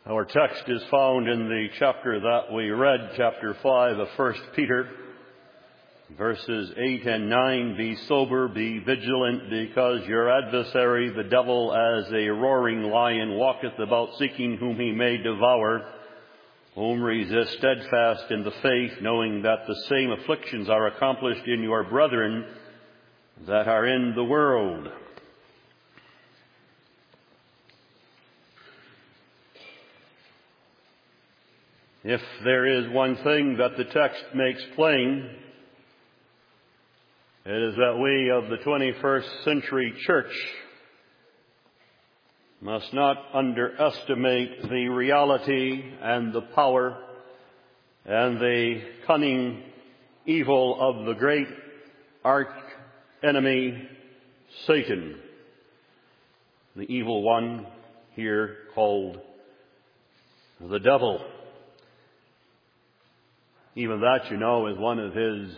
Our text is found in the chapter that we read, chapter 5 of 1 Peter, verses 8 and 9. Be sober, be vigilant, because your adversary, the devil, as a roaring lion, walketh about seeking whom he may devour, whom resist steadfast in the faith, knowing that the same afflictions are accomplished in your brethren that are in the world. If there is one thing that the text makes plain, it is that we of the 21st century church must not underestimate the reality and the power and the cunning evil of the great arch enemy, Satan, the evil one here called the devil. Even that, is one of his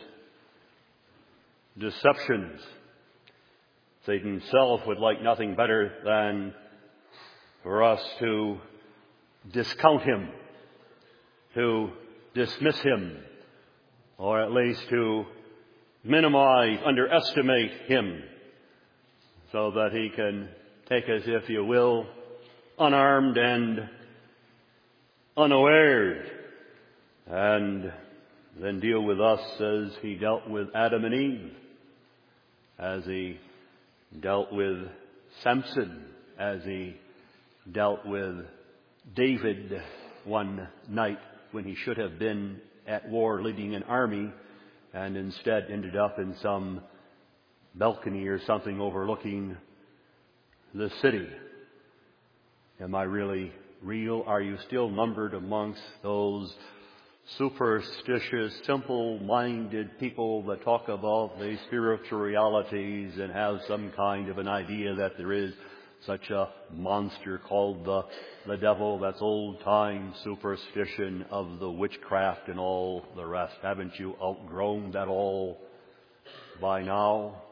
deceptions. Satan himself would like nothing better than for us to discount him, to dismiss him, or at least to minimize, underestimate him, so that he can take us, if you will, unarmed and unawares, and then deal with us as he dealt with Adam and Eve, as he dealt with Samson, as he dealt with David one night when he should have been at war leading an army and instead ended up in some balcony or something overlooking the city. Am I really real? Are you still numbered amongst those superstitious, simple-minded people that talk about the spiritual realities and have some kind of an idea that there is such a monster called the devil? That's old-time superstition of the witchcraft and all the rest. Haven't you outgrown that all by now?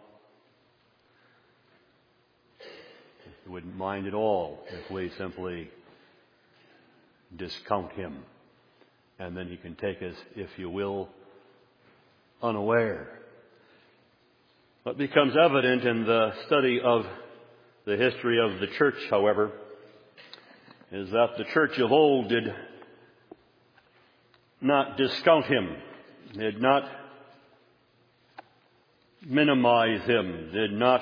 You wouldn't mind at all if we simply discount him. And then he can take us, if you will, unaware. What becomes evident in the study of the history of the church, however, is that the church of old did not discount him, did not minimize him, did not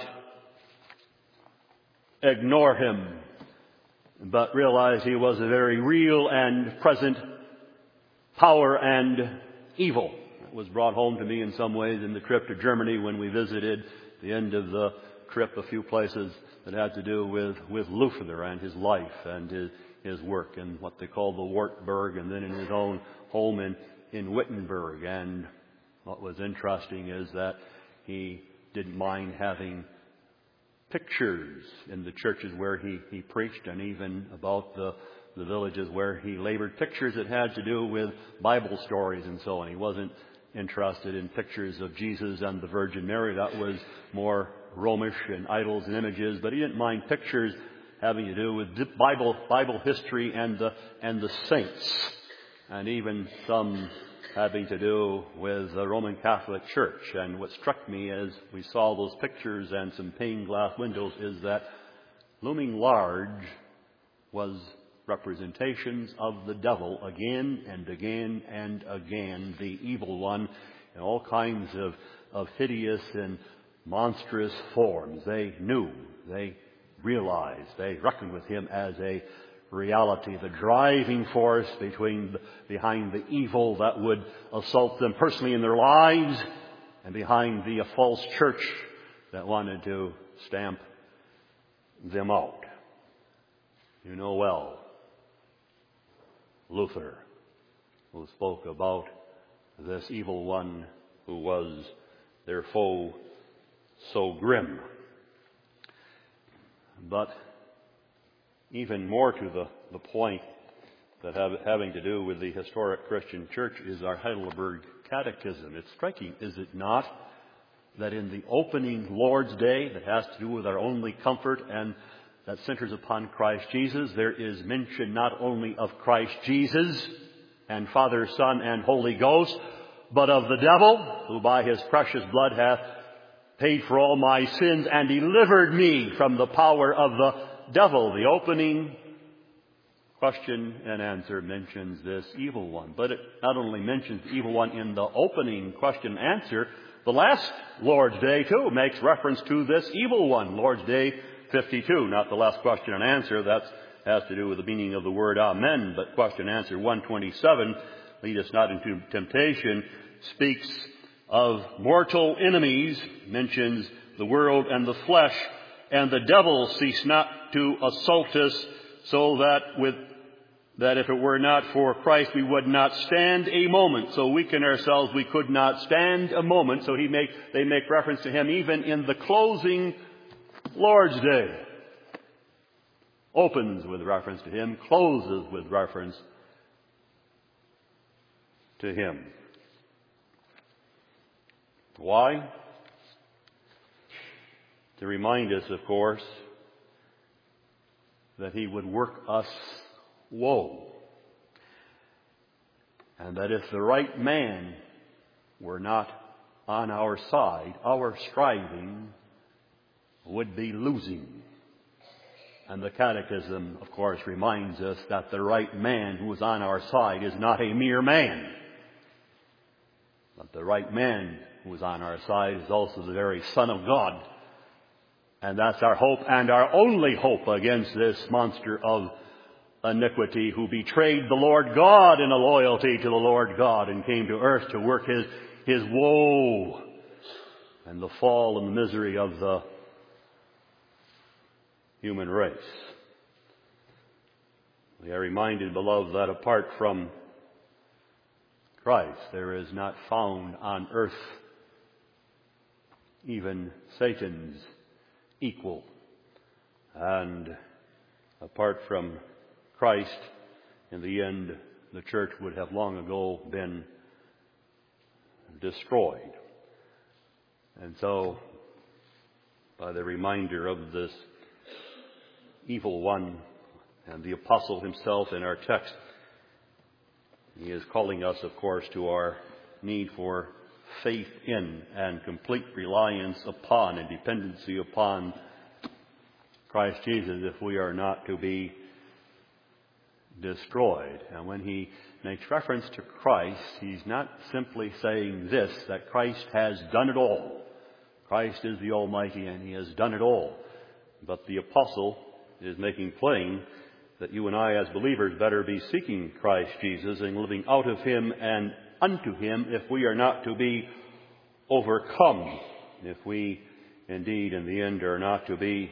ignore him, but realized he was a very real and present power and evil. It was brought home to me in some ways in the trip to Germany when we visited the end of the trip, a few places that had to do with Luther and his life and his work and what they call the Wartburg, and then in his own home in Wittenberg. And what was interesting is that he didn't mind having pictures in the churches where he preached, and even about the villages where he labored, pictures that had to do with Bible stories and so on. He wasn't interested in pictures of Jesus and the Virgin Mary. That was more Romish and idols and images. But he didn't mind pictures having to do with Bible history and the saints, and even some having to do with the Roman Catholic Church. And what struck me as we saw those pictures and some pane glass windows is that looming large was representations of the devil again and again and again, the evil one, in all kinds of hideous and monstrous forms. They knew, they realized, they reckoned with him as a reality, the driving force behind the evil that would assault them personally in their lives, and behind the false church that wanted to stamp them out. You know well Luther, who spoke about this evil one who was their foe so grim. But even more to the point that having to do with the historic Christian church is our Heidelberg Catechism. It's striking, is it not, that in the opening Lord's Day that has to do with our only comfort and that centers upon Christ Jesus. There is mention not only of Christ Jesus and Father, Son, and Holy Ghost, but of the devil, who by his precious blood hath paid for all my sins and delivered me from the power of the devil. The opening question and answer mentions this evil one. But it not only mentions the evil one in the opening question and answer, the last Lord's Day, too, makes reference to this evil one. Lord's Day 52, not the last question and answer. That has to do with the meaning of the word amen. But question and answer 127, lead us not into temptation, speaks of mortal enemies, mentions the world and the flesh, and the devil cease not to assault us, so that if it were not for Christ, we would not stand a moment. So weak in ourselves, we could not stand a moment. So they make reference to him even in the closing Lord's Day. Opens with reference to him, closes with reference to him. Why? To remind us, of course, that he would work us woe. And that if the right man were not on our side, our striving would be losing. And the Catechism, of course, reminds us that the right man who is on our side is not a mere man. But the right man who is on our side is also the very Son of God. And that's our hope and our only hope against this monster of iniquity who betrayed the Lord God in a loyalty to the Lord God and came to earth to work his woe and the fall and the misery of the human race. We are reminded, beloved, that apart from Christ, there is not found on earth even Satan's equal. And apart from Christ, in the end, the church would have long ago been destroyed. And so, by the reminder of this evil one and the apostle himself in our text, he is calling us, of course, to our need for faith in and complete reliance upon and dependency upon Christ Jesus if we are not to be destroyed. And when he makes reference to Christ, he's not simply saying this, that Christ has done it all. Christ is the Almighty and he has done it all. But the apostle is making plain that you and I as believers better be seeking Christ Jesus and living out of him and unto him if we are not to be overcome, if we indeed in the end are not to be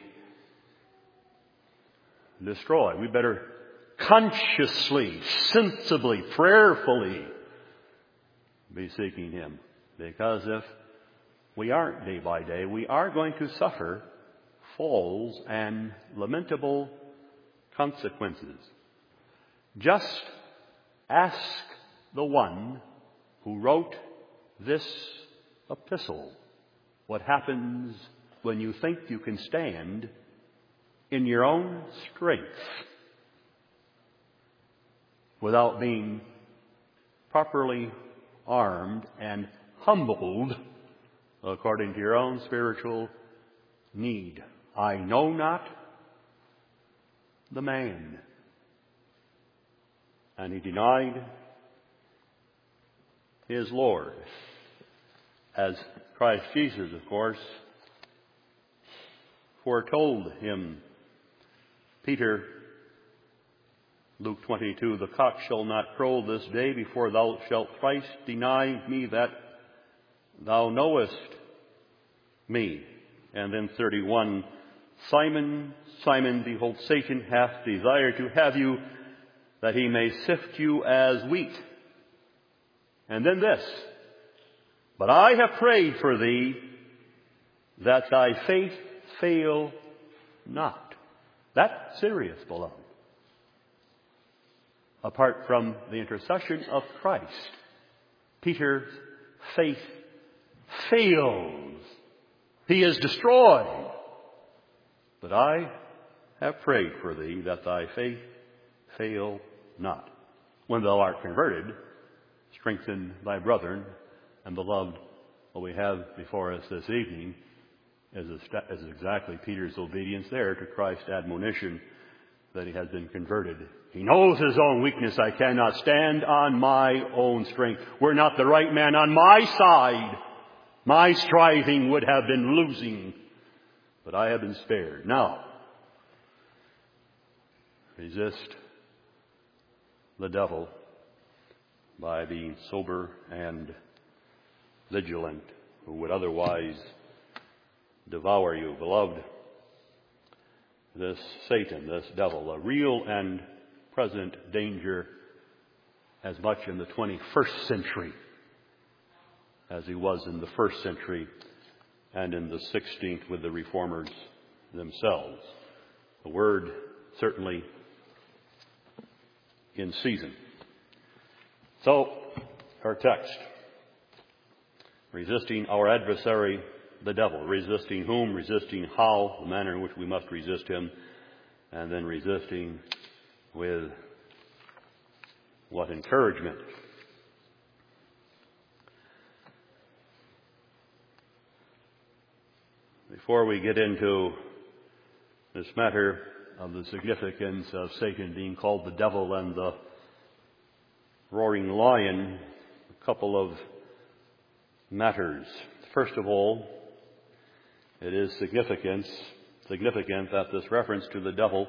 destroyed. We better consciously, sensibly, prayerfully be seeking him, because if we aren't day by day, we are going to suffer falls and lamentable consequences. Just ask the one who wrote this epistle what happens when you think you can stand in your own strength without being properly armed and humbled according to your own spiritual need. I know not the man. And he denied his Lord, as Christ Jesus, of course, foretold him. Peter, Luke 22, the cock shall not crow this day before thou shalt thrice deny me that thou knowest me. And then 31, Simon, Simon, behold, Satan hath desired to have you, that he may sift you as wheat. And then this, but I have prayed for thee, that thy faith fail not. That's serious, beloved. Apart from the intercession of Christ, Peter's faith fails. He is destroyed. But I have prayed for thee, that thy faith fail not. When thou art converted, strengthen thy brethren. And beloved, what we have before us this evening is exactly Peter's obedience there to Christ's admonition that he has been converted. He knows his own weakness. I cannot stand on my own strength. Were not the right man on my side, my striving would have been losing. But I have been spared. Now, resist the devil by being sober and vigilant, who would otherwise devour you. Beloved, this Satan, this devil, a real and present danger as much in the 21st century as he was in the 1st century and in the 16th with the reformers themselves. The word certainly in season. So, our text. Resisting our adversary, the devil. Resisting whom? Resisting how? The manner in which we must resist him. And then resisting with what encouragement. Before we get into this matter of the significance of Satan being called the devil and the roaring lion, a couple of matters. First of all, it is significant that this reference to the devil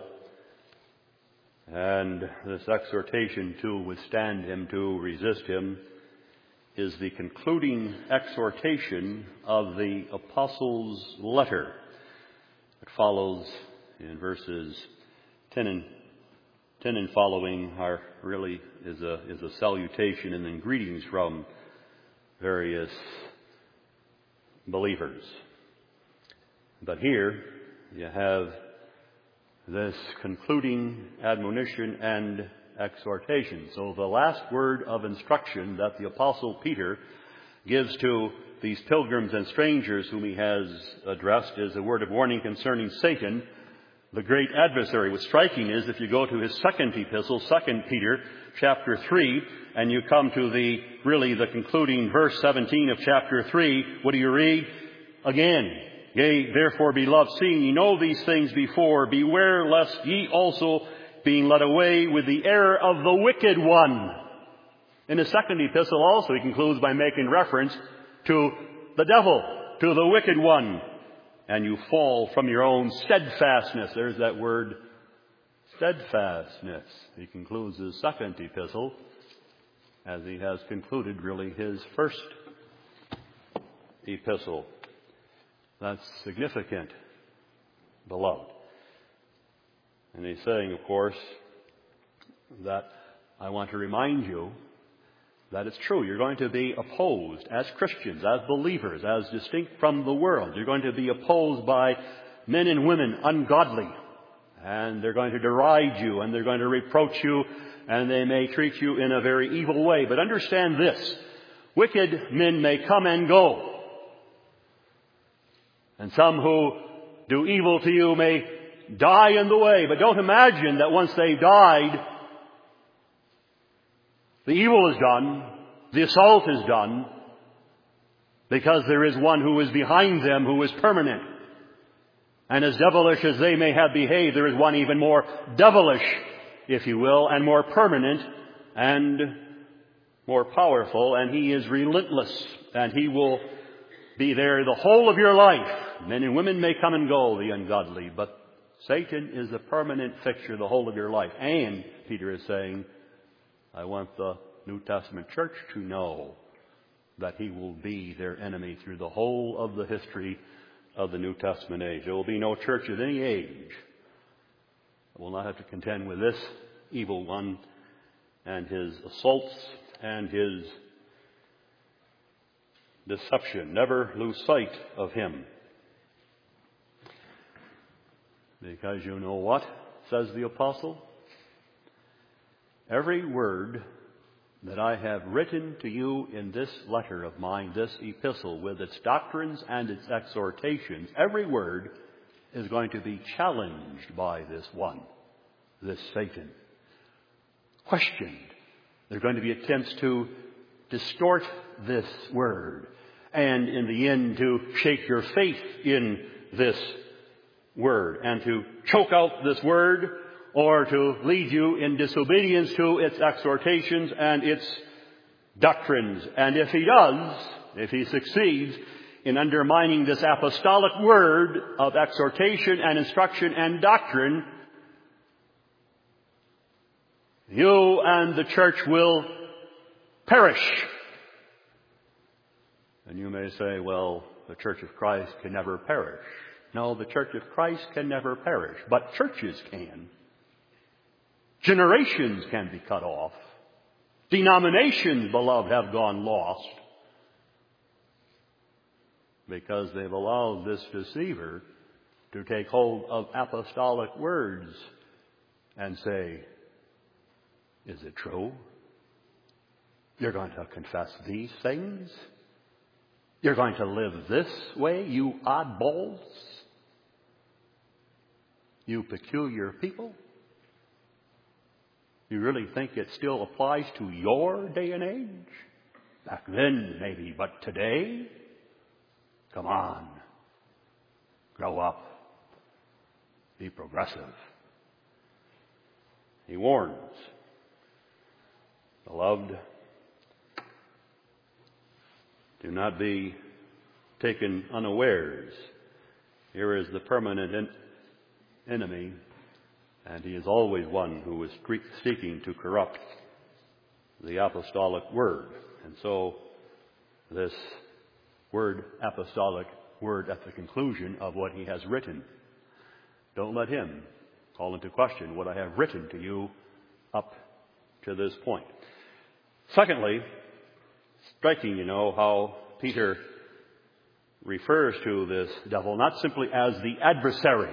and this exhortation to withstand him, to resist him, is the concluding exhortation of the apostles' letter. It follows in verses 10 and following is a salutation and then greetings from various believers. But here you have this concluding admonition and exhortation. So the last word of instruction that the Apostle Peter gives to these pilgrims and strangers whom he has addressed is a word of warning concerning Satan, the great adversary. What's striking is if you go to his second epistle, 2 Peter chapter 3, and you come to the concluding verse 17 of chapter 3, what do you read? Again, yea, therefore, beloved, seeing ye know these things before, beware lest ye also, being led away with the error of the wicked one. In his second epistle also he concludes by making reference to the devil, to the wicked one. And you fall from your own steadfastness. There's that word, steadfastness. He concludes his second epistle as he has concluded his first epistle. That's significant, beloved. And he's saying, of course, that I want to remind you that it's true. You're going to be opposed as Christians, as believers, as distinct from the world. You're going to be opposed by men and women ungodly. And they're going to deride you, and they're going to reproach you, and they may treat you in a very evil way. But understand this. Wicked men may come and go. And some who do evil to you may die in the way. But don't imagine that once they've died, the evil is done, the assault is done, because there is one who is behind them who is permanent. And as devilish as they may have behaved, there is one even more devilish, if you will, and more permanent and more powerful, and he is relentless, and he will be there the whole of your life. Men and women may come and go, the ungodly, but Satan is a permanent fixture the whole of your life. And, Peter is saying, I want the New Testament church to know that he will be their enemy through the whole of the history of the New Testament age. There will be no church of any age that will not have to contend with this evil one and his assaults and his deception. Never lose sight of him. Because you know what, says the apostle? Every word that I have written to you in this letter of mine, this epistle, with its doctrines and its exhortations, every word is going to be challenged by this one, this Satan. Questioned. There are going to be attempts to distort this word, and in the end to shake your faith in this word, and to choke out this word, or to lead you in disobedience to its exhortations and its doctrines. And if he does, if he succeeds in undermining this apostolic word of exhortation and instruction and doctrine, you and the church will perish. And you may say, well, the Church of Christ can never perish. No, the Church of Christ can never perish, but churches can. Generations can be cut off. Denominations, beloved, have gone lost because they've allowed this deceiver to take hold of apostolic words and say, is it true? You're going to confess these things? You're going to live this way, you oddballs? You peculiar people? You really think it still applies to your day and age? Back then, maybe, but today? Come on. Grow up. Be progressive. He warns. Beloved, do not be taken unawares. Here is the permanent enemy, and he is always one who is seeking to corrupt the apostolic word. And so this word, apostolic word, at the conclusion of what he has written, don't let him call into question what I have written to you up to this point. Secondly, striking, how Peter refers to this devil not simply as the adversary,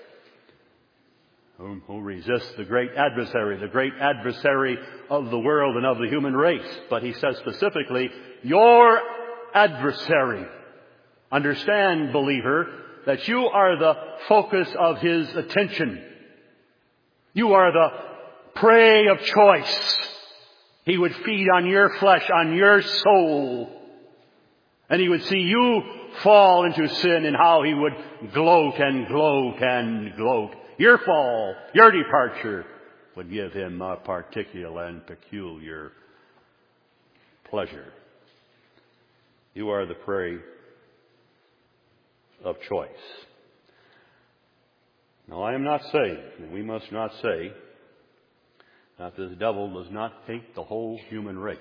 who resists the great adversary of the world and of the human race. But he says specifically, your adversary. Understand, believer, that you are the focus of his attention. You are the prey of choice. He would feed on your flesh, on your soul. And he would see you fall into sin and how he would gloat and gloat and gloat. Your fall, your departure would give him a particular and peculiar pleasure. You are the prey of choice. Now, I am not saying, and we must not say, that this devil does not hate the whole human race.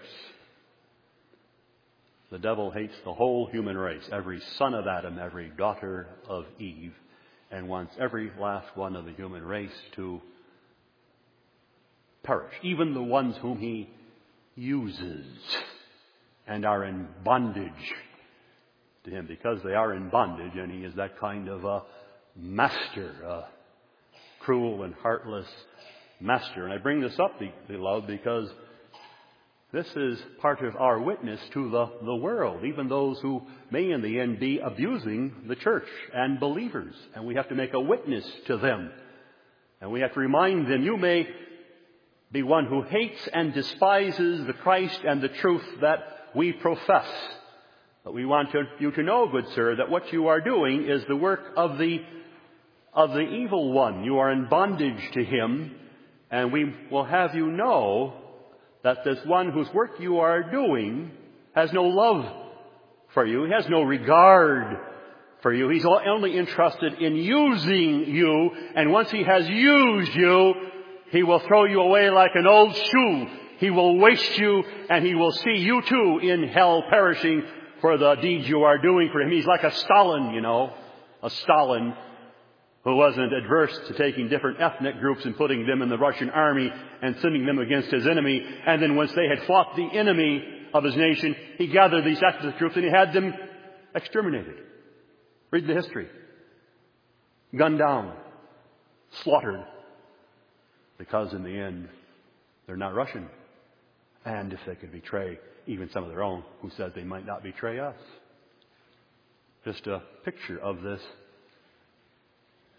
The devil hates the whole human race, every son of Adam, every daughter of Eve, and wants every last one of the human race to perish, even the ones whom he uses and are in bondage to him, because they are in bondage, and he is that kind of a master, a cruel and heartless master. And I bring this up, beloved, because this is part of our witness to the world, even those who may in the end be abusing the church and believers. And we have to make a witness to them. And we have to remind them, you may be one who hates and despises the Christ and the truth that we profess. But we want you to know, good sir, that what you are doing is the work of the evil one. You are in bondage to him, and we will have you know that this one whose work you are doing has no love for you. He has no regard for you. He's only interested in using you, and once he has used you, he will throw you away like an old shoe. He will waste you, and he will see you too in hell perishing for the deeds you are doing for him. He's like a Stalin, a Stalin who wasn't adverse to taking different ethnic groups and putting them in the Russian army and sending them against his enemy. And then once they had fought the enemy of his nation, he gathered these ethnic groups and he had them exterminated. Read the history. Gunned down. Slaughtered. Because in the end, they're not Russian. And if they could betray even some of their own, who said they might not betray us? Just a picture of this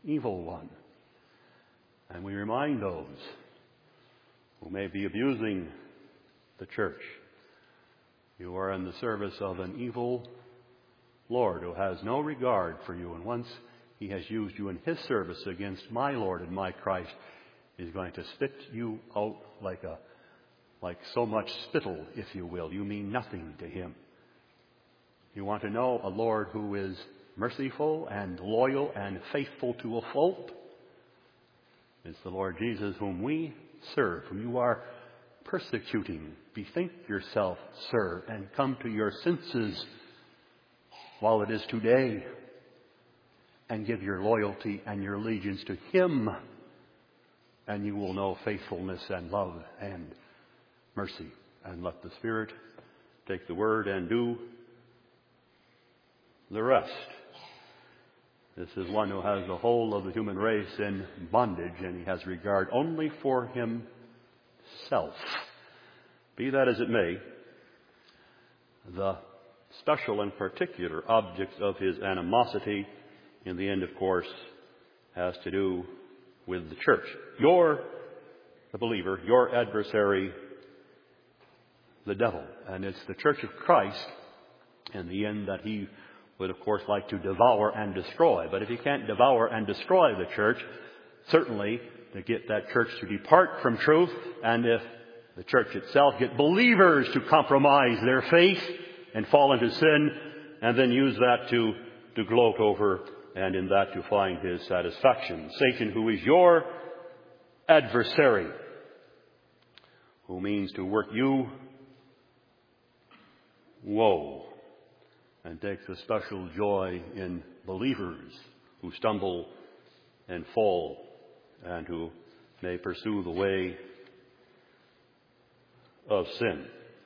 evil one. And we remind those who may be abusing the church, you are in the service of an evil Lord who has no regard for you. And once he has used you in his service against my Lord and my Christ, he's going to spit you out like so much spittle, if you will. You mean nothing to him. You want to know a Lord who is merciful and loyal and faithful to a fault? It's the Lord Jesus whom we serve, whom you are persecuting. Bethink yourself, sir, and come to your senses while it is today, and give your loyalty and your allegiance to him, and you will know faithfulness and love and mercy. And let the Spirit take the word and do the rest. This is one who has the whole of the human race in bondage, and he has regard only for himself. Be that as it may, the special and particular object of his animosity in the end, of course, has to do with the church. You're the believer, your adversary, the devil. And it's the church of Christ in the end that he would, of course, like to devour and destroy. But if he can't devour and destroy the church, certainly to get that church to depart from truth, and if the church itself get believers to compromise their faith and fall into sin, and then use that to gloat over, and in that to find his satisfaction. Satan, who is your adversary, who means to work you woe, and takes a special joy in believers who stumble and fall, and who may pursue the way of sin.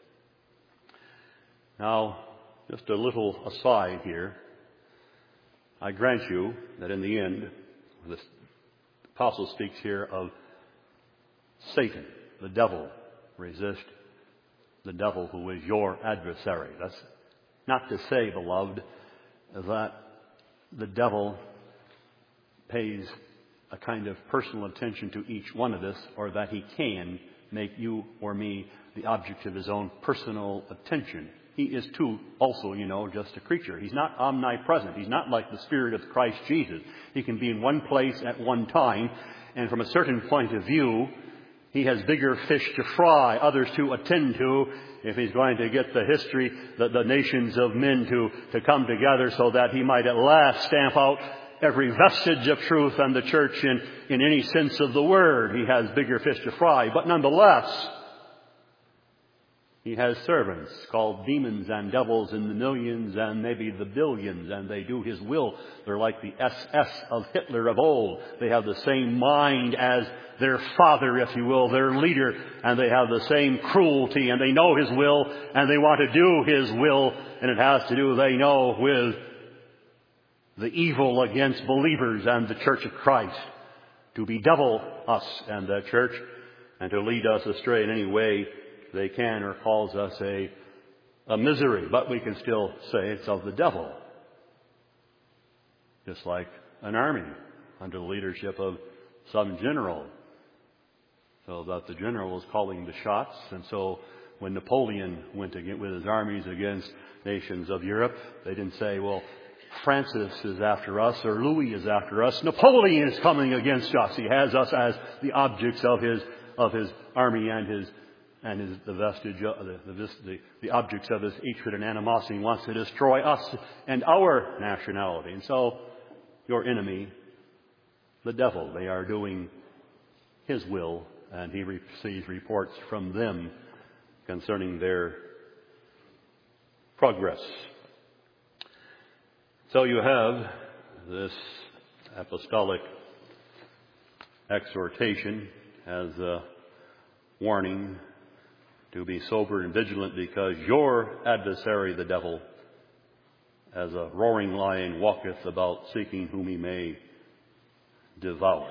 Now, just a little aside here. I grant you that in the end, the apostle speaks here of Satan, the devil. Resist the devil who is your adversary. That's not to say, beloved, that the devil pays a kind of personal attention to each one of us, or that he can make you or me the object of his own personal attention. He is too also, just a creature. He's not omnipresent. He's not like the Spirit of Christ Jesus. He can be in one place at one time, and from a certain point of view, he has bigger fish to fry, others to attend to, if he's going to get the history, the nations of men to come together so that he might at last stamp out every vestige of truth and the church in any sense of the word. He has bigger fish to fry. But nonetheless, he has servants called demons and devils in the millions and maybe the billions, and they do his will. They're like the SS of Hitler of old. They have the same mind as their father, if you will, their leader, and they have the same cruelty, and they know his will, and they want to do his will, and it has to do, they know, with the evil against believers and the church of Christ, to bedevil us and the church, and to lead us astray in any way they can, or cause us a misery. But we can still say it's of the devil. Just like an army under the leadership of some general. So that the general was calling the shots. And so when Napoleon went with his armies against nations of Europe, they didn't say, well, Francis is after us, or Louis is after us. Napoleon is coming against us. He has us as the objects of his army and the vestige, the objects of his hatred and animosity. He wants to destroy us and our nationality. And so, your enemy, the devil, they are doing his will, and he receives reports from them concerning their progress. So you have this apostolic exhortation as a warning to be sober and vigilant, because your adversary, the devil, as a roaring lion, walketh about seeking whom he may devour.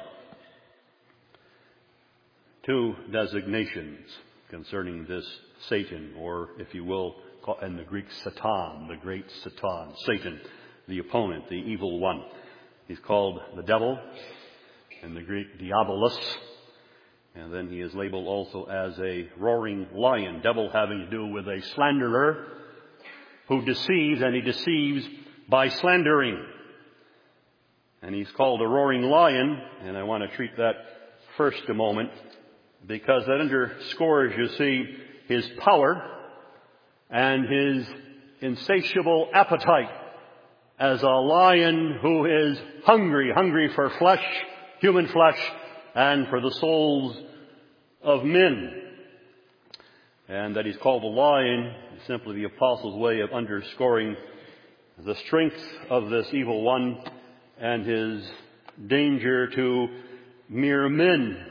Two designations concerning this Satan, or if you will, in the Greek Satan, the great Satan, Satan, the opponent, the evil one. He's called the devil, in the Greek diabolos, and then he is labeled also as a roaring lion. Devil having to do with a slanderer who deceives, and he deceives by slandering. And he's called a roaring lion, and I want to treat that first a moment, because that underscores, you see, his power and his insatiable appetite as a lion who is hungry for flesh, human flesh, and for the souls of men. And that he's called a lion is simply the apostle's way of underscoring the strength of this evil one and his danger to mere men.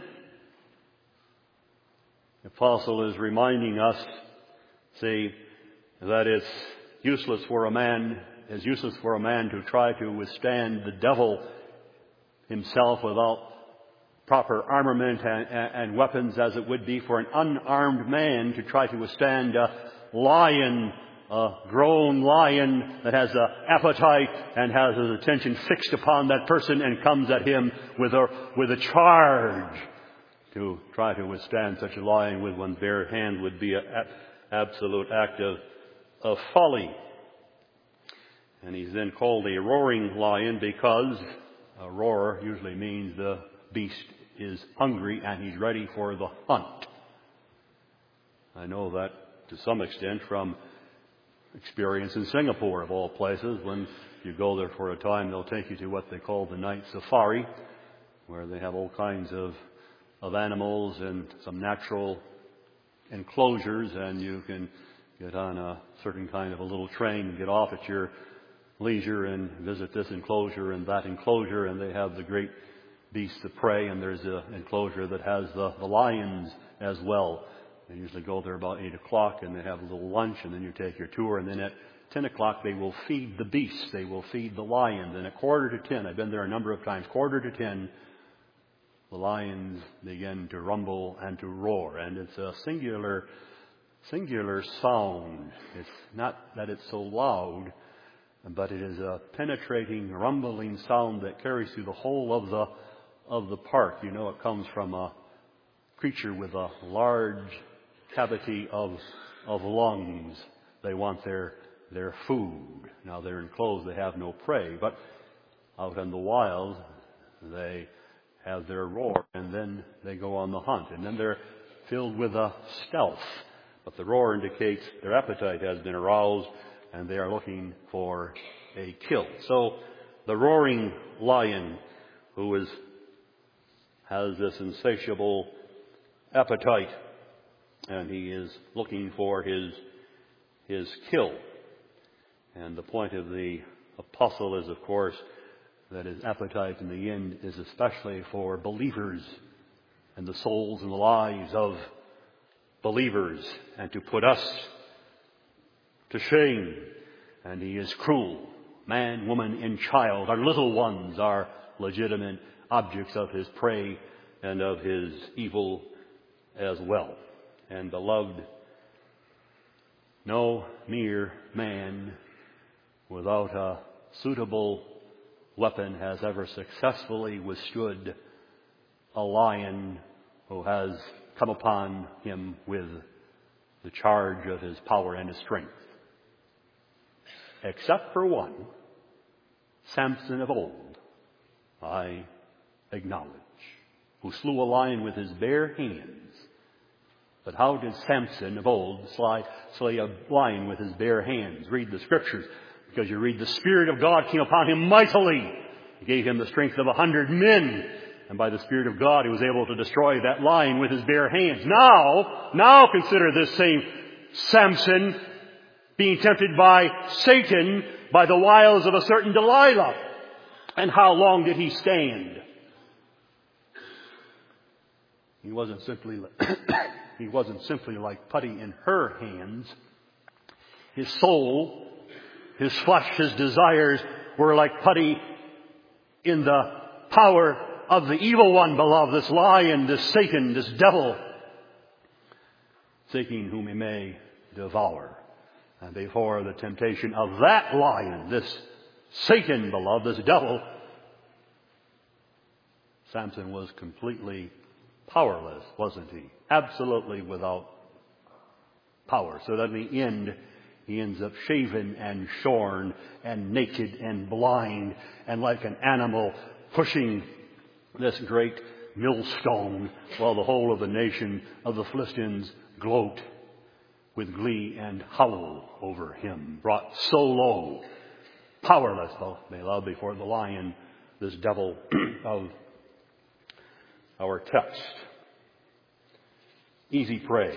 The apostle is reminding us, see, that it's useless for a man to try to withstand the devil himself without proper armament and weapons, as it would be for an unarmed man to try to withstand a lion, a grown lion that has an appetite and has his attention fixed upon that person and comes at him with a charge. To try to withstand such a lion with one's bare hand would be an absolute act of folly. And he's then called a roaring lion because a roar usually means the beast is hungry and he's ready for the hunt. I know that to some extent from experience in Singapore, of all places. When you go there for a time, they'll take you to what they call the night safari, where they have all kinds of animals and some natural enclosures, and you can get on a certain kind of a little train and get off at your leisure and visit this enclosure and that enclosure, and they have the great beasts of prey, and there's an enclosure that has the lions as well. They usually go there about 8 o'clock, and they have a little lunch, and then you take your tour, and then at 10 o'clock they will feed the beasts, they will feed the lions, and at 9:45, I've been there a number of times, 9:45, the lions begin to rumble and to roar, and it's a singular sound. It's not that it's so loud, but it is a penetrating, rumbling sound that carries through the whole of the park. You know, it comes from a creature with a large cavity of lungs. They want their food. Now they're enclosed, they have no prey, but out in the wild, they have their roar, and then they go on the hunt, and then they're filled with a stealth. But the roar indicates their appetite has been aroused, and they are looking for a kill. So the roaring lion, who has this insatiable appetite, and he is looking for his kill. And the point of the apostle is, of course, that his appetite in the end is especially for believers and the souls and the lives of believers, and to put us to shame. And he is cruel. Man, woman, and child, our little ones, are legitimate objects of his prey and of his evil as well. And beloved, no mere man without a suitable weapon has ever successfully withstood a lion who has come upon him with the charge of his power and his strength. Except for one, Samson of old, I acknowledge, who slew a lion with his bare hands. But how did Samson of old slay a lion with his bare hands? Read the scriptures. Because you read, the Spirit of God came upon him mightily. He gave him the strength of 100 men. And by the Spirit of God, he was able to destroy that lion with his bare hands. Now consider this same Samson being tempted by Satan by the wiles of a certain Delilah. And how long did he stand? He wasn't simply like putty in her hands. His soul, his flesh, his desires were like putty in the power of the evil one, beloved, this lion, this Satan, this devil, seeking whom he may devour. And before the temptation of that lion, this Satan, beloved, this devil, Samson was completely powerless, wasn't he? Absolutely without power. So that in the end, he ends up shaven and shorn and naked and blind and like an animal pushing this great millstone while the whole of the nation of the Philistines gloat with glee and howl over him. Brought so low, powerless, beloved, before the lion, this devil of our text. Easy prey.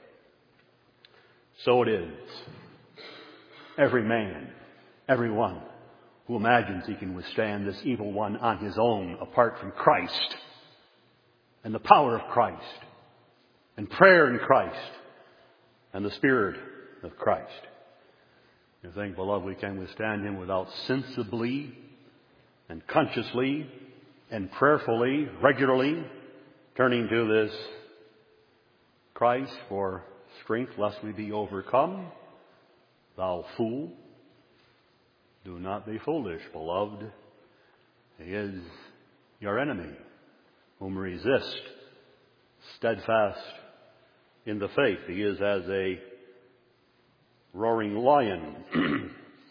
So it is. Every man, everyone who imagines he can withstand this evil one on his own apart from Christ and the power of Christ and prayer in Christ and the Spirit of Christ. You think, beloved, we can withstand him without sensibly and consciously and prayerfully, regularly turning to this Christ for strength lest we be overcome? Thou fool, do not be foolish, beloved. He is your enemy, whom resist, steadfast in the faith. He is as a roaring lion.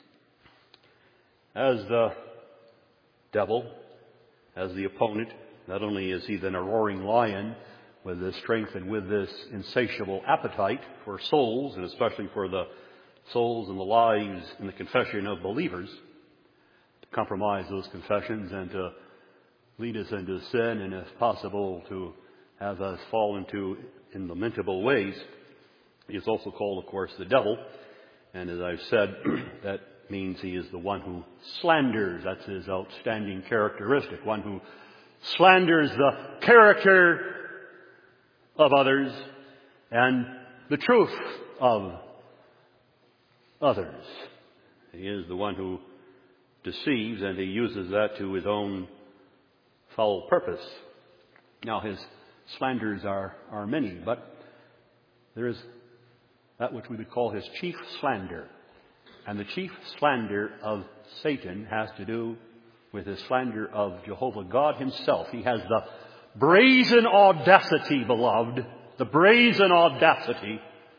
As the devil, as the opponent, not only is he then a roaring lion with this strength and with this insatiable appetite for souls, and especially for the souls and the lives and the confession of believers, to compromise those confessions and to lead us into sin, and if possible to have us fall into in lamentable ways. He is also called, of course, the devil, and as I've said, that means he is the one who slanders. That's his outstanding characteristic, one who slanders the character of others and the truth of others. He is the one who deceives, and he uses that to his own foul purpose. Now, his slanders are many, but there is that which we would call his chief slander. And the chief slander of Satan has to do with his slander of Jehovah God himself. He has the brazen audacity, beloved, the brazen audacity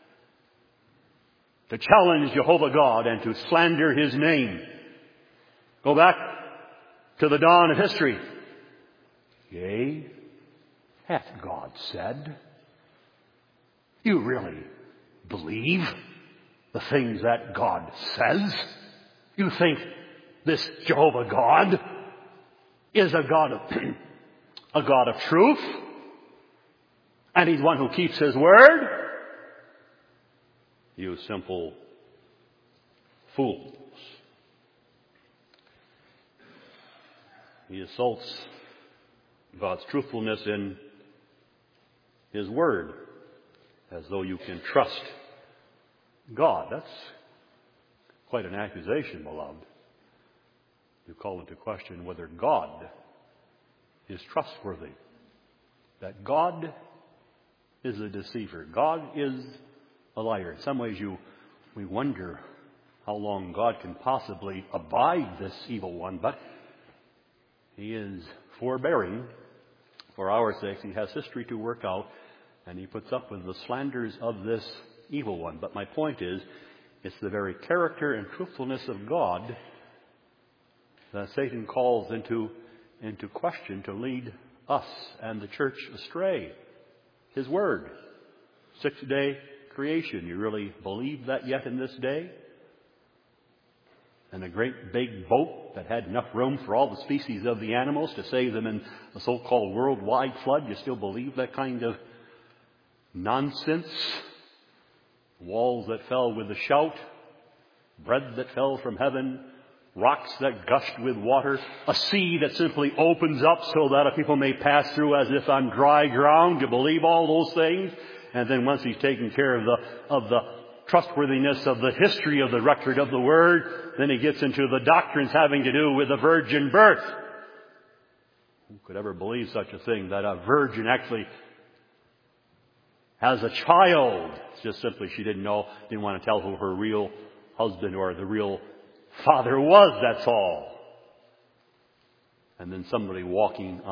to challenge Jehovah God and to slander his name. Go back to the dawn of history. Yea, hath God said? You really believe the things that God says? You think this Jehovah God is a God of truth? And he's one who keeps his word? You simple fools. He assaults God's truthfulness in his word, as though you can trust God. That's quite an accusation, beloved. You call into question whether God is trustworthy. That God is a deceiver. God is a liar. In some ways we wonder how long God can possibly abide this evil one, but he is forbearing for our sakes. He has history to work out, and he puts up with the slanders of this evil one. But my point is, it's the very character and truthfulness of God that Satan calls into question to lead us and the church astray. His word. 6-day creation. You really believe that yet in this day? And a great big boat that had enough room for all the species of the animals to save them in the so-called worldwide flood. You still believe that kind of nonsense? Walls that fell with a shout, bread that fell from heaven, rocks that gushed with water, a sea that simply opens up so that a people may pass through as if on dry ground. You believe all those things? And then once he's taken care of the trustworthiness of the history of the record of the Word, then he gets into the doctrines having to do with the virgin birth. Who could ever believe such a thing, that a virgin actually has a child? It's just simply she didn't want to tell who her real husband or the real father was, that's all. And then somebody walking on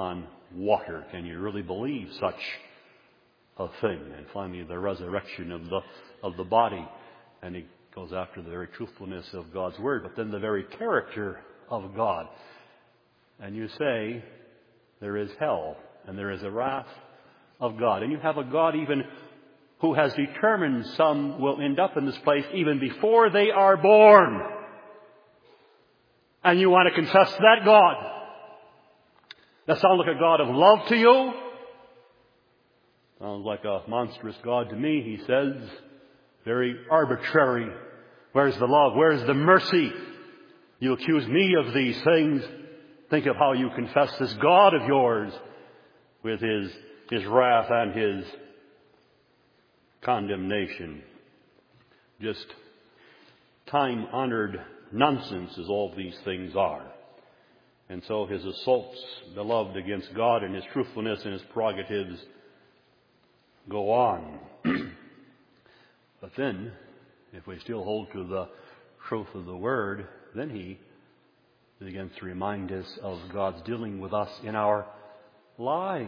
water. Can you really believe such a thing? And finally, the resurrection of the body. And he goes after the very truthfulness of God's Word, but then the very character of God. And you say, there is hell, and there is a wrath of God. And you have a God even who has determined some will end up in this place even before they are born. And you want to confess that God. That sounds like a God of love to you. Sounds like a monstrous God to me, he says. Very arbitrary. Where's the love? Where's the mercy? You accuse me of these things. Think of how you confess this God of yours with his wrath and his condemnation. Just time-honored nonsense as all these things are. And so his assaults, beloved, against God and his truthfulness and his prerogatives go on. But then, if we still hold to the truth of the Word, then he begins to remind us of God's dealing with us in our lives.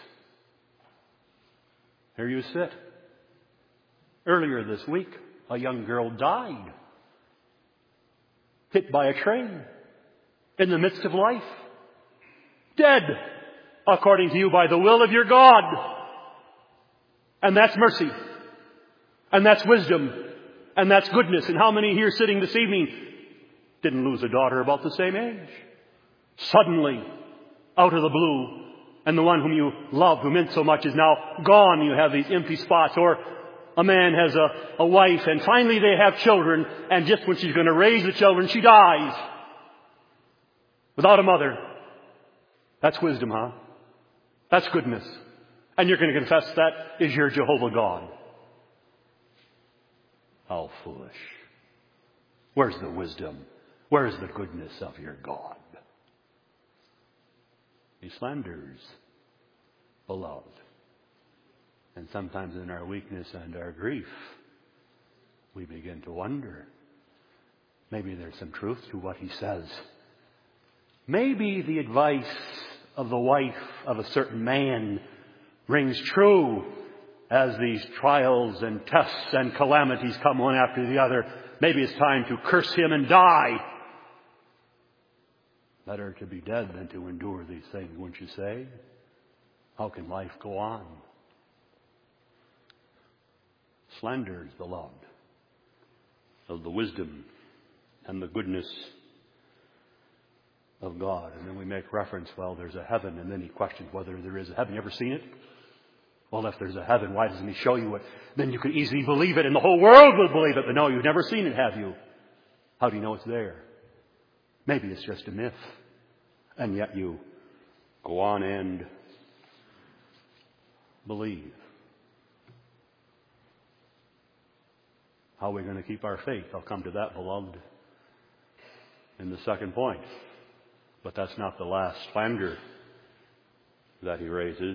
Here you sit. Earlier this week, a young girl died. Hit by a train. In the midst of life. Dead. According to you, by the will of your God. And that's mercy. And that's wisdom. And that's goodness. And how many here sitting this evening didn't lose a daughter about the same age? Suddenly, out of the blue, and the one whom you loved, who meant so much, is now gone. You have these empty spots. Or a man has a wife, and finally they have children, and just when she's going to raise the children, she dies. Without a mother. That's wisdom, huh? That's goodness. And you're going to confess that is your Jehovah God. How foolish. Where's the wisdom? Where's the goodness of your God? He slanders, beloved. And sometimes in our weakness and our grief, we begin to wonder. Maybe there's some truth to what he says. Maybe the advice of the wife of a certain man rings true as these trials and tests and calamities come one after the other. Maybe it's time to curse him and die. Better to be dead than to endure these things, wouldn't you say? How can life go on? Slanders, beloved, of the wisdom and the goodness of God. And then we make reference, well, there's a heaven, and then he questions whether there is a heaven. You ever seen it? Well, if there's a heaven, why doesn't he show you it? Then you can easily believe it, and the whole world will believe it. But no, you've never seen it, have you? How do you know it's there? Maybe it's just a myth. And yet you go on and believe. How are we going to keep our faith? I'll come to that, beloved, in the second point. But that's not the last slander that he raises.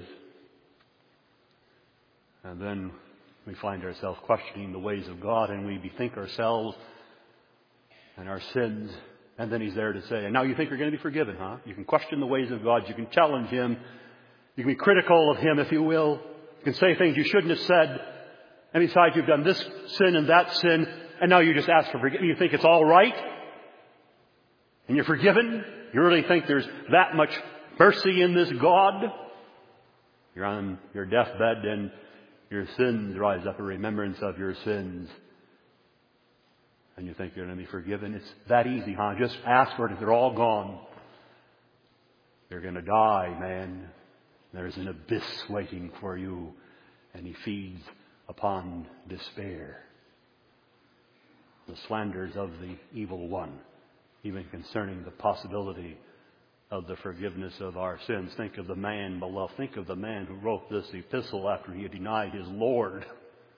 And then we find ourselves questioning the ways of God, and we bethink ourselves and our sins. And then he's there to say, and now you think you're going to be forgiven, huh? You can question the ways of God. You can challenge him. You can be critical of him, if you will. You can say things you shouldn't have said. And besides, you've done this sin and that sin, and now you just ask for forgiveness. You think it's all right? And you're forgiven? You really think there's that much mercy in this God? You're on your deathbed and your sins rise up, a remembrance of your sins. And you think you're going to be forgiven. It's that easy, huh? Just ask for it. They're all gone. You're going to die, man. There's an abyss waiting for you. And he feeds upon despair. The slanders of the evil one, even concerning the possibility of the forgiveness of our sins. Think of the man, beloved. Think of the man who wrote this epistle after he had denied his Lord.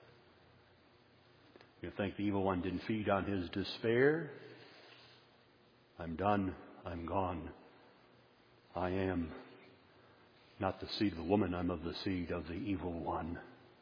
You think the evil one didn't feed on his despair? I'm done. I'm gone. I am not the seed of the woman. I'm of the seed of the evil one.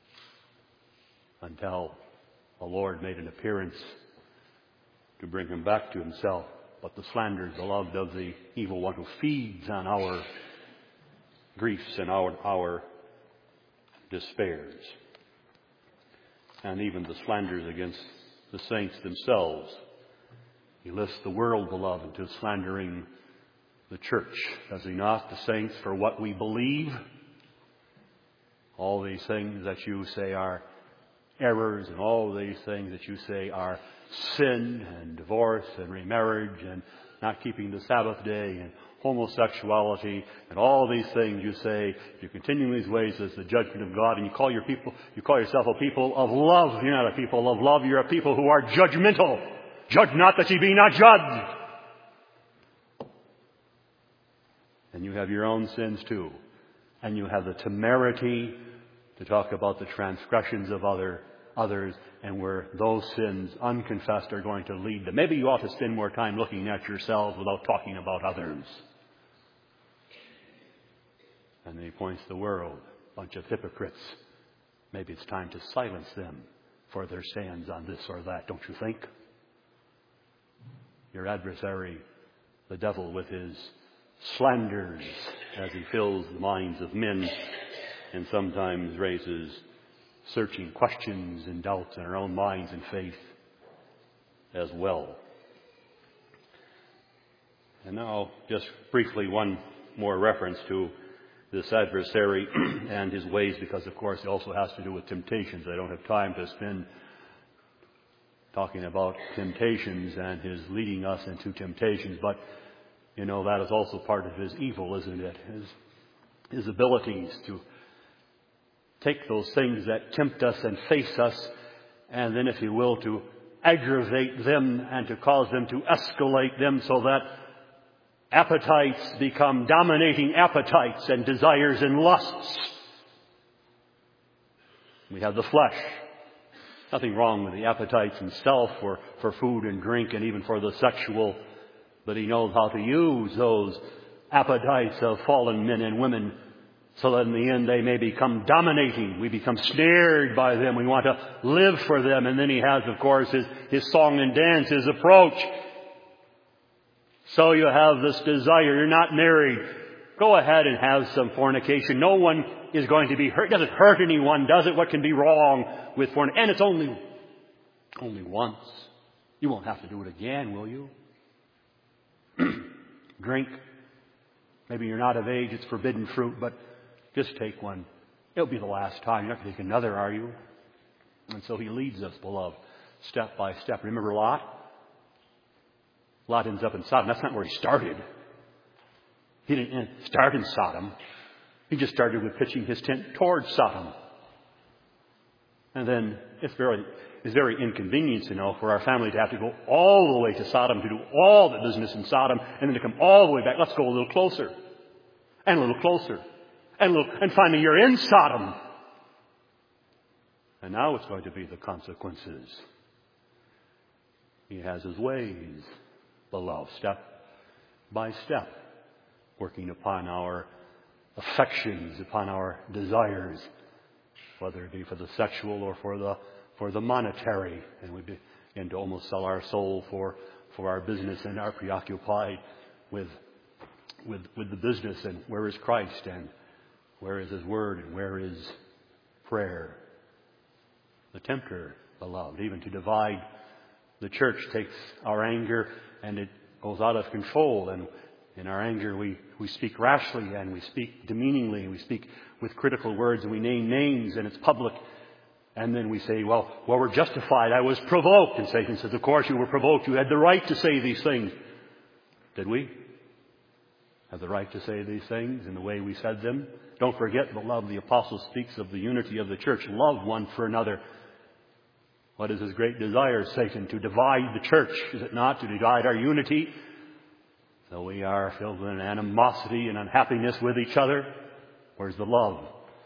Until the Lord made an appearance to bring him back to himself. But the slanders, beloved, of the evil one who feeds on our griefs and our despairs, and even the slanders against the saints themselves. He lifts the world, beloved, to slandering the church, does he not? The saints for what we believe. All these things that you say are errors, and all these things that you say are sin and divorce and remarriage and not keeping the Sabbath day and homosexuality and all these things you say, you continue in these ways as the judgment of God, and you call yourself a people of love. You're not a people of love, you're a people who are judgmental. Judge not that ye be not judged. And you have your own sins too. And you have the temerity to talk about the transgressions of others and where those sins unconfessed are going to lead them. Maybe you ought to spend more time looking at yourselves without talking about others. And then he points to the world, a bunch of hypocrites. Maybe it's time to silence them for their stands on this or that, don't you think? Your adversary, the devil, with his slanders as he fills the minds of men and sometimes raises searching questions and doubts in our own minds and faith as well. And now, just briefly, one more reference to this adversary and his ways, because, of course, it also has to do with temptations. I don't have time to spend talking about temptations and his leading us into temptations, but, you know, that is also part of his evil, isn't it? His abilities to take those things that tempt us and face us, and then, if you will, to aggravate them and to cause them to escalate them so that appetites become dominating appetites and desires and lusts. We have the flesh. Nothing wrong with the appetites himself for food and drink and even for the sexual, but he knows how to use those appetites of fallen men and women so that in the end they may become dominating. We become snared by them. We want to live for them. And then he has, of course, his song and dance, his approach. So you have this desire. You're not married. Go ahead and have some fornication. No one is going to be hurt. It doesn't hurt anyone, does it? What can be wrong with fornication? And it's only once. You won't have to do it again, will you? Drink. Maybe you're not of age. It's forbidden fruit, but just take one. It'll be the last time. You're not going to take another, are you? And so he leads us, beloved, step by step. Remember Lot? Lot ends up in Sodom. That's not where he started. He didn't start in Sodom. He just started with pitching his tent towards Sodom. And then it's very inconvenient, for our family to have to go all the way to Sodom to do all the business in Sodom and then to come all the way back. Let's go a little closer and a little closer and finally you're in Sodom. And now it's going to be the consequences. He has his ways, beloved, step by step, working upon our affections, upon our desires, whether it be for the sexual or for the monetary, and we begin to almost sell our soul for our business and are preoccupied with the business and where is Christ and where is His Word and where is prayer. The tempter, beloved, even to divide the church, takes our anger and it goes out of control, and in our anger we speak rashly and we speak demeaningly and we speak with critical words and we name names and it's public. And then we say, well, we're justified. I was provoked. And Satan says, of course you were provoked. You had the right to say these things. Did we have the right to say these things in the way we said them? Don't forget, beloved, the apostle speaks of the unity of the church. Love one for another. What is his great desire, Satan? To divide the church, is it not? To divide our unity. So we are filled with animosity and unhappiness with each other. Where's the love?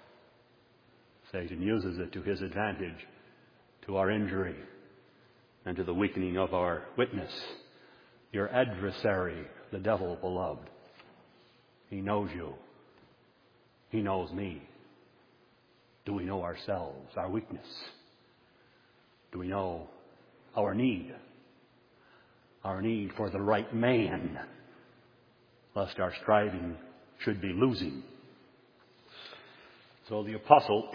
Satan uses it to his advantage, to our injury, and to the weakening of our witness. Your adversary, the devil, beloved, he knows you. He knows me. Do we know ourselves, our weakness? Do we know our need? Our need for the right man, lest our striving should be losing. So the apostle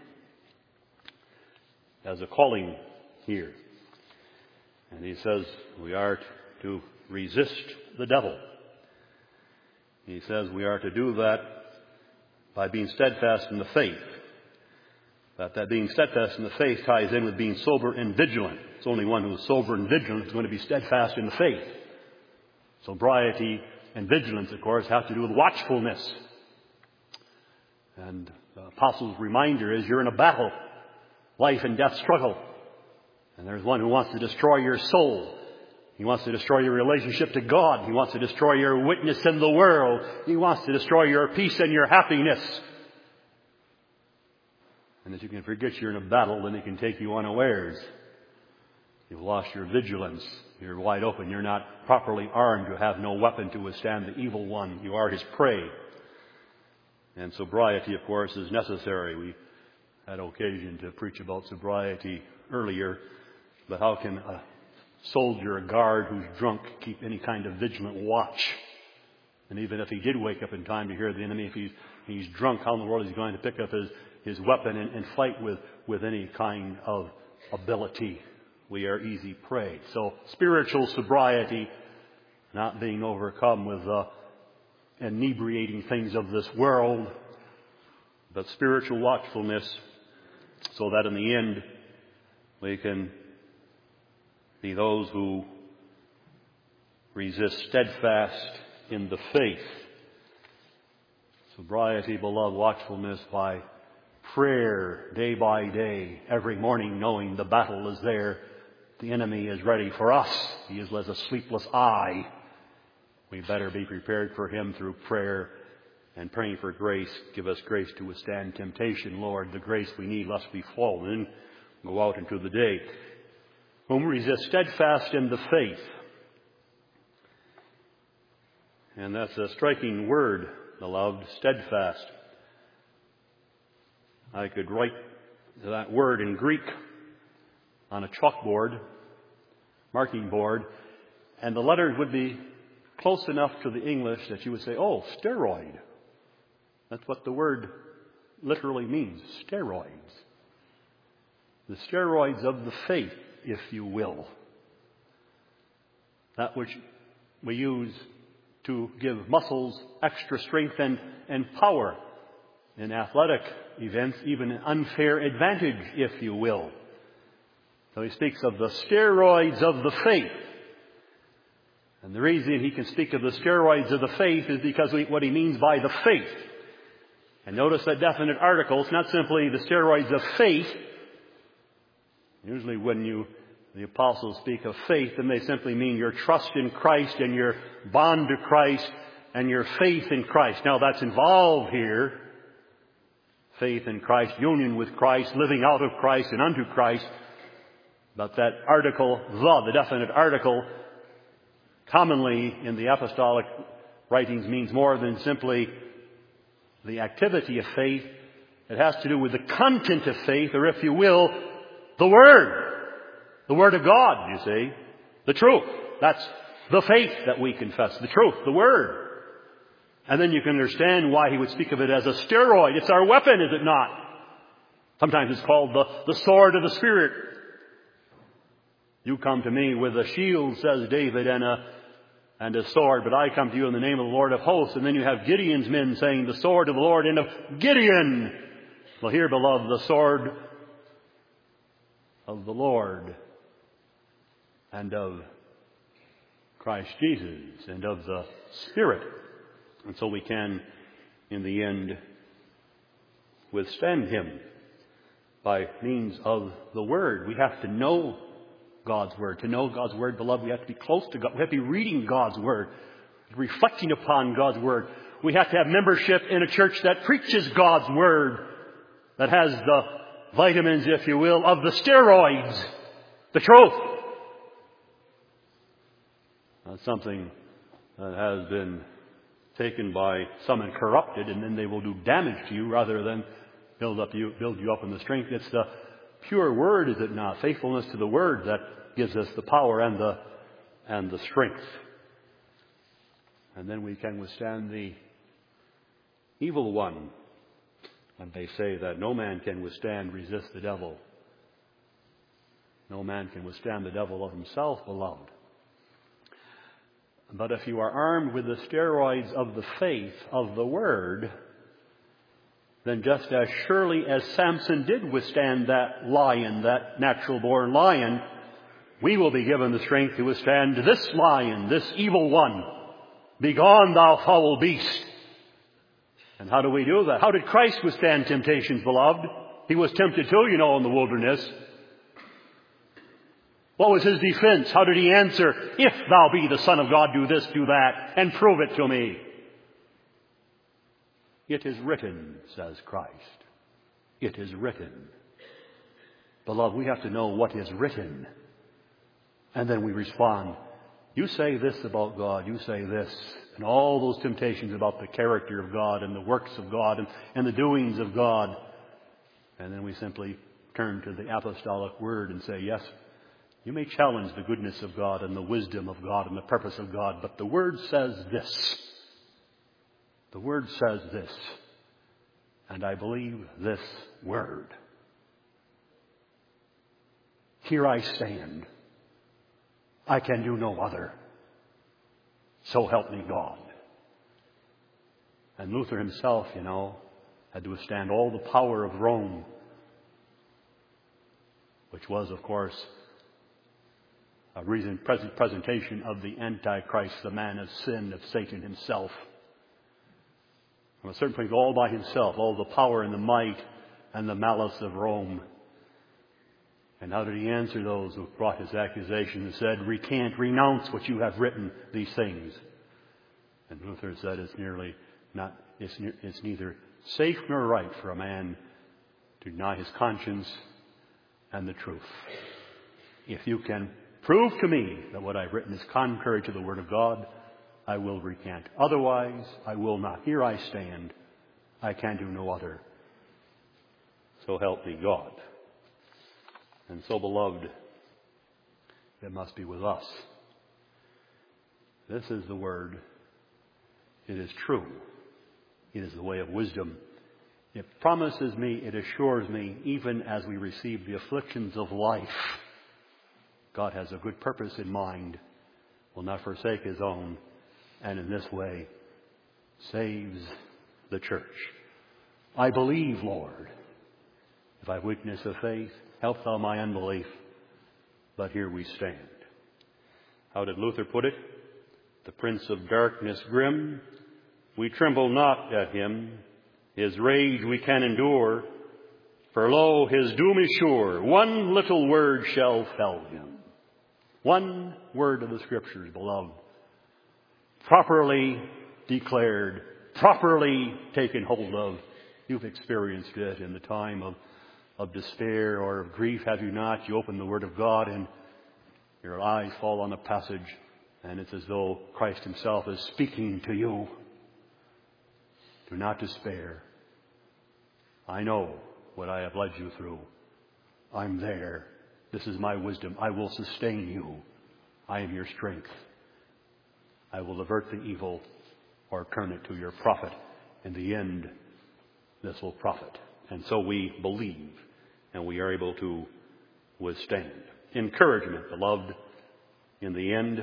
has a calling here. And he says we are to resist the devil. He says we are to do that by being steadfast in the faith. That being steadfast in the faith ties in with being sober and vigilant. It's only one who is sober and vigilant is going to be steadfast in the faith. Sobriety and vigilance, of course, have to do with watchfulness. And the apostle's reminder is you're in a battle, life and death struggle. And there's one who wants to destroy your soul. He wants to destroy your relationship to God. He wants to destroy your witness in the world. He wants to destroy your peace and your happiness. And if you can forget you're in a battle, then it can take you unawares. You've lost your vigilance. You're wide open. You're not properly armed. You have no weapon to withstand the evil one. You are his prey. And sobriety, of course, is necessary. We had occasion to preach about sobriety earlier. But how can a soldier, a guard who's drunk, keep any kind of vigilant watch? And even if he did wake up in time to hear the enemy, if he's drunk, how in the world is he going to pick up his weapon and fight with any kind of ability? We are easy prey. So spiritual sobriety, not being overcome with inebriating things of this world, but spiritual watchfulness, so that in the end we can be those who resist steadfast in the faith. Sobriety, beloved, watchfulness by prayer day by day, every morning knowing the battle is there. The enemy is ready for us. He is as a sleepless eye. We better be prepared for him through prayer and praying for grace. Give us grace to withstand temptation, Lord, the grace we need lest we fall and go out into the day. Whom resist steadfast in the faith. And that's a striking word, beloved, steadfast. I could write that word in Greek on a chalkboard, marking board, and the letters would be close enough to the English that you would say, oh, steroid. That's what the word literally means, steroids. The steroids of the faith, if you will. That which we use to give muscles extra strength and power in athletic events, even an unfair advantage, if you will. So he speaks of the steroids of the faith. And the reason he can speak of the steroids of the faith is because what he means by the faith. And notice that definite article. It's not simply the steroids of faith. Usually when the apostles speak of faith, then they simply mean your trust in Christ and your bond to Christ and your faith in Christ. Now that's involved here. Faith in Christ, union with Christ, living out of Christ and unto Christ. But that article, the definite article, commonly in the apostolic writings means more than simply the activity of faith. It has to do with the content of faith, or if you will, the Word. The Word of God, you see. The truth. That's the faith that we confess. The truth, the Word. And then you can understand why he would speak of it as a steroid. It's our weapon, is it not? Sometimes it's called the sword of the Spirit. You come to me with a shield, says David, and a sword, but I come to you in the name of the Lord of hosts. And then you have Gideon's men saying, the sword of the Lord and of Gideon. Well, here, beloved, the sword of the Lord and of Christ Jesus and of the Spirit. And so we can, in the end, withstand him by means of the Word. We have to know God's Word. To know God's Word, beloved, we have to be close to God. We have to be reading God's Word, reflecting upon God's Word. We have to have membership in a church that preaches God's Word, that has the vitamins, if you will, of the steroids, the truth. That's something that has been taken by some and corrupted, and then they will do damage to you rather than build you up in the strength. It's the pure Word, is it not? Faithfulness to the Word that gives us the power and the strength. And then we can withstand the evil one. And they say that no man can resist the devil. No man can withstand the devil of himself, beloved. But if you are armed with the steroids of the faith of the Word, then just as surely as Samson did withstand that lion, that natural-born lion, we will be given the strength to withstand this lion, this evil one. Begone, thou foul beast. And how do we do that? How did Christ withstand temptations, beloved? He was tempted too, in the wilderness. What was his defense? How did he answer? If thou be the Son of God, do this, do that, and prove it to me. It is written, says Christ. It is written. Beloved, we have to know what is written. And then we respond. You say this about God, you say this. And all those temptations about the character of God and the works of God and the doings of God. And then we simply turn to the apostolic word and say, yes, you may challenge the goodness of God and the wisdom of God and the purpose of God, but the Word says this. The Word says this. And I believe this Word. Here I stand. I can do no other. So help me God. And Luther himself, had to withstand all the power of Rome, which was, of course, a presentation of the Antichrist, the man of sin, of Satan himself. From a certain point, all by himself, all the power and the might and the malice of Rome. And how did he answer those who brought his accusation and said, recant, renounce what you have written, these things? And Luther said it's neither safe nor right for a man to deny his conscience and the truth. If you can prove to me that what I've written is contrary to the Word of God, I will recant. Otherwise, I will not. Here I stand. I can do no other. So help me God. And so, beloved, it must be with us. This is the Word. It is true. It is the way of wisdom. It promises me, it assures me, even as we receive the afflictions of life, God has a good purpose in mind, will not forsake His own, and in this way saves the church. I believe, Lord. If I have weakness of faith, help thou my unbelief. But here we stand. How did Luther put it? The prince of darkness grim, we tremble not at him. His rage we can endure, for lo, his doom is sure. One little word shall fell him. One word of the Scriptures, beloved, properly declared, properly taken hold of. You've experienced it in the time of despair or of grief, have you not? You open the Word of God and your eyes fall on a passage, and it's as though Christ Himself is speaking to you. Do not despair. I know what I have led you through. I'm there. This is my wisdom. I will sustain you. I am your strength. I will avert the evil or turn it to your profit. In the end, this will profit. And so we believe, and we are able to withstand. Encouragement, beloved, in the end.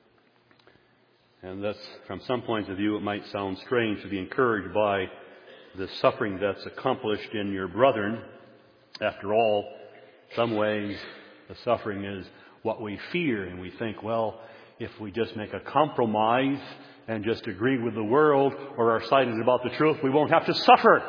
And that's, from some points of view, it might sound strange to be encouraged by the suffering that's accomplished in your brethren. After all, some ways the suffering is what we fear, and we think, well, if we just make a compromise and just agree with the world or are silent about the truth, we won't have to suffer.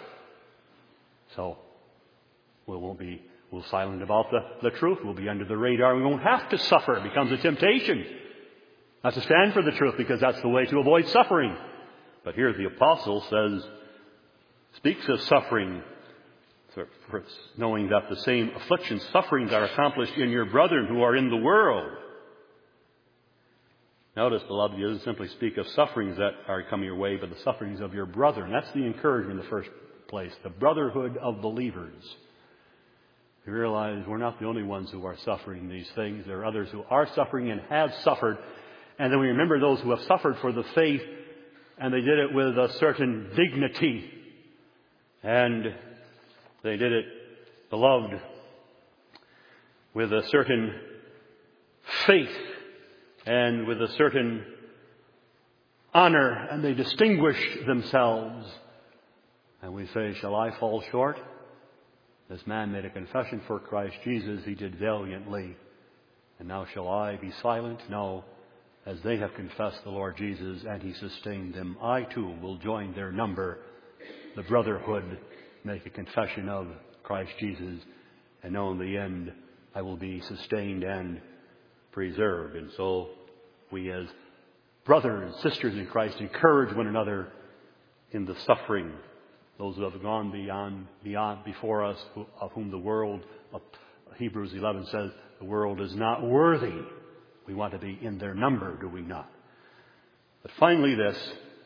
So we'll silent about the truth. We'll be under the radar. We won't have to suffer. It becomes a temptation not to stand for the truth, because that's the way to avoid suffering. But here the apostle speaks of suffering, knowing that the same afflictions, sufferings are accomplished in your brethren who are in the world. Notice, beloved, he doesn't simply speak of sufferings that are coming your way, but the sufferings of your brethren. That's the encouragement in the first place, the brotherhood of believers. We realize we're not the only ones who are suffering these things. There are others who are suffering and have suffered. And then we remember those who have suffered for the faith, and they did it with a certain dignity And they did it, beloved, with a certain faith and with a certain honor, and they distinguished themselves. And we say, shall I fall short? This man made a confession for Christ Jesus. He did valiantly. And now shall I be silent? No. As they have confessed the Lord Jesus and He sustained them, I too will join their number, the brotherhood, make a confession of Christ Jesus, and know in the end I will be sustained and preserved. And so we as brothers and sisters in Christ encourage one another in the suffering. Those who have gone beyond before us, of whom the world, Hebrews 11 says, the world is not worthy. We want to be in their number, do we not? But finally this,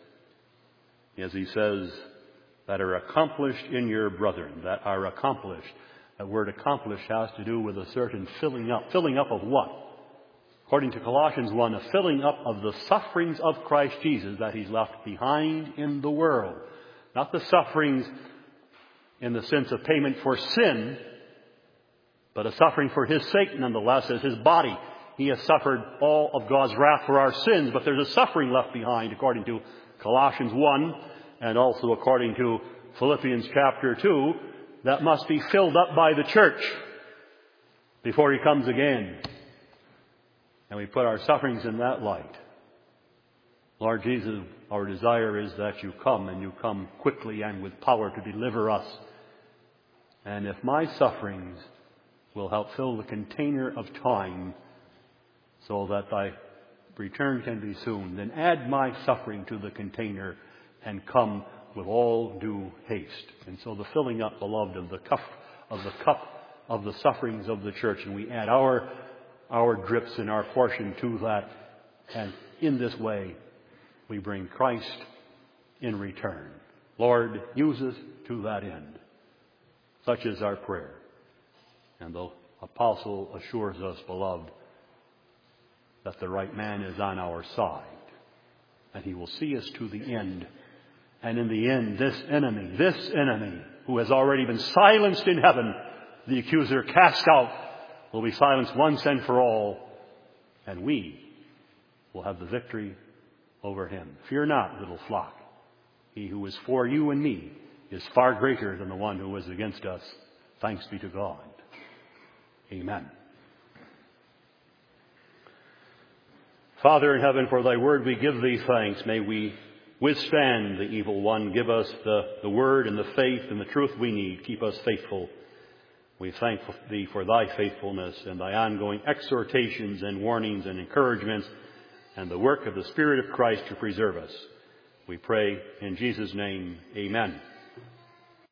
as he says, that are accomplished in your brethren, that are accomplished. That word accomplished has to do with a certain filling up. Filling up of what? According to Colossians 1, a filling up of the sufferings of Christ Jesus that He's left behind in the world. Not the sufferings in the sense of payment for sin, but a suffering for His sake nonetheless, as His body. He has suffered all of God's wrath for our sins, but there's a suffering left behind according to Colossians 1 and also according to Philippians chapter 2 that must be filled up by the church before He comes again. And we put our sufferings in that light. Lord Jesus, our desire is that You come, and You come quickly and with power to deliver us. And if my sufferings will help fill the container of time so that Thy return can be soon, then add my suffering to the container and come with all due haste. And so the filling up, beloved, of the cup of the sufferings of the church, and we add our drips and our portion to that, and in this way we bring Christ in return. Lord, use us to that end. Such is our prayer. And the apostle assures us, beloved, that the right man is on our side, and he will see us to the end. And in the end, this enemy, who has already been silenced in heaven, the accuser cast out, will be silenced once and for all, and we will have the victory over him. Fear not, little flock. He who is for you and me is far greater than the one who is against us. Thanks be to God. Amen. Father in heaven, for Thy word we give Thee thanks. May we withstand the evil one. Give us the word and the faith and the truth we need. Keep us faithful. We thank Thee for Thy faithfulness and Thy ongoing exhortations and warnings and encouragements and the work of the Spirit of Christ to preserve us. We pray in Jesus' name, amen.